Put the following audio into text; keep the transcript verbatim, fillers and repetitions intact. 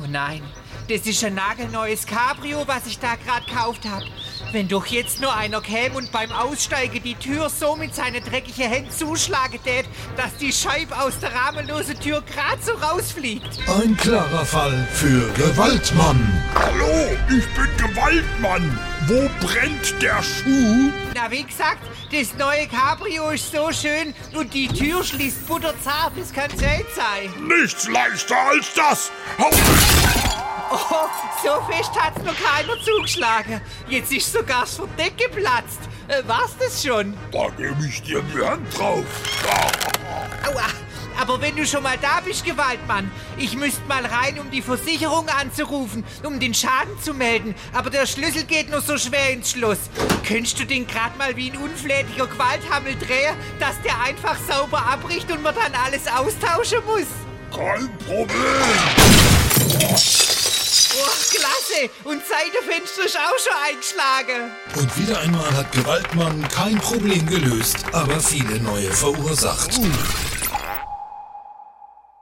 Oh nein, das ist ein nagelneues Cabrio, was ich da gerade gekauft habe. Wenn doch jetzt nur einer käme und beim Aussteigen die Tür so mit seinen dreckigen Händen zuschlagen tät, dass die Scheibe aus der rahmenlosen Tür gerade so rausfliegt. Ein klarer Fall für Gewaltmann. Hallo, ich bin Gewaltmann. Wo brennt der Schuh? Na, wie gesagt, das neue Cabrio ist so schön und die Tür schließt butterzart. Das kann's ja nicht sein. Nichts leichter als das. Hau! Oh, so fest hat's noch keiner zugeschlagen. Jetzt ist sogar das Verdeck geplatzt. Äh, war's das schon? Da gebe ich dir die Hand drauf. Aua. Aber wenn du schon mal da bist, Gewaltmann, ich müsste mal rein, um die Versicherung anzurufen, um den Schaden zu melden. Aber der Schlüssel geht nur so schwer ins Schloss. Könntest du den gerade mal wie ein unflätiger Gewalthammel drehen, dass der einfach sauber abbricht und man dann alles austauschen muss? Kein Problem. Oh, klasse! Und Seitenfenster ist auch schon eingeschlagen. Und wieder einmal hat Gewaltmann kein Problem gelöst, aber viele neue verursacht. Uh.